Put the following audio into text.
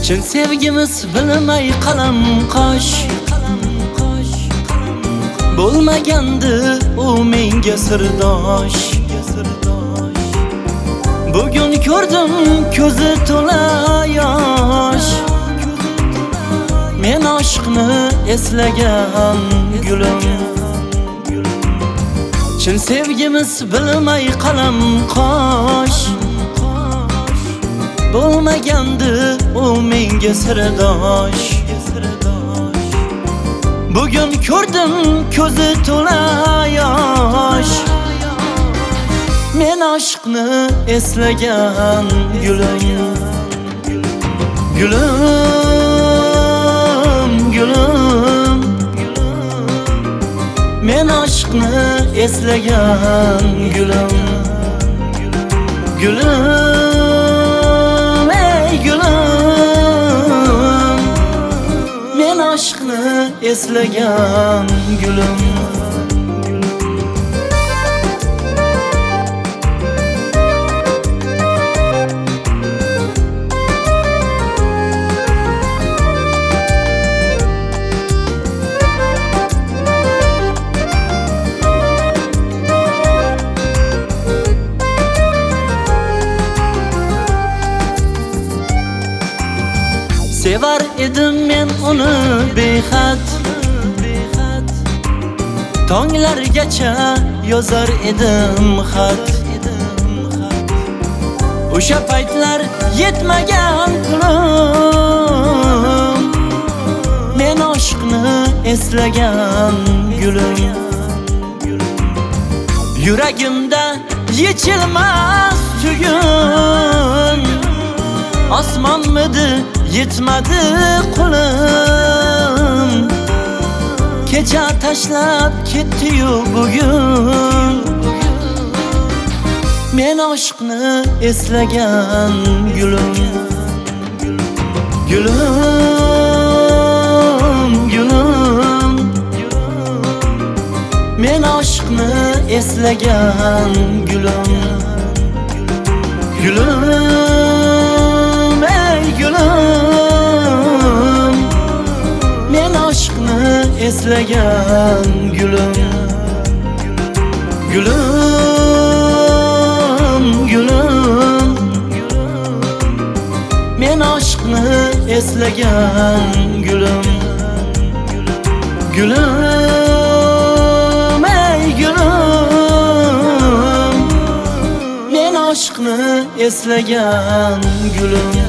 Chin sevgimiz bilmay qalam qosh bo'lmagandi u menga sirdosh. Bugun ko'rdim ko'zi to'la yosh, men aşkını eslagan gülüm. Chin sevgimiz bilmay qalam qosh bo'lmagandi u menga sirdosh. Bugun ko'rdim ko'zi to'la yosh, men aşkını eslagan gülüm. Gülüm, gülüm, men aşkını eslagan gülüm. Gülüm, ey gülüm, men aşkını eslagan gülüm. Sevar edim men uni behad, tonglargacha yozar edim xat. O'sha paytlar yetmagan pulim, men aşkını eslagan gülüm. Yuragimda yechilmas tugun, osmonmidi yetmadi qo'lim. Kecha tashlab ketdi-yu bugun, men aşkını eslagan gülüm. Gülüm, gülüm, men aşkını eslagan gülüm. Gülüm, ey gülüm, men aşkını eslagan gülüm. Gülüm, gülüm, men aşkını eslagan gülüm. Gülüm, ey gülüm, men aşkını eslagan gülüm.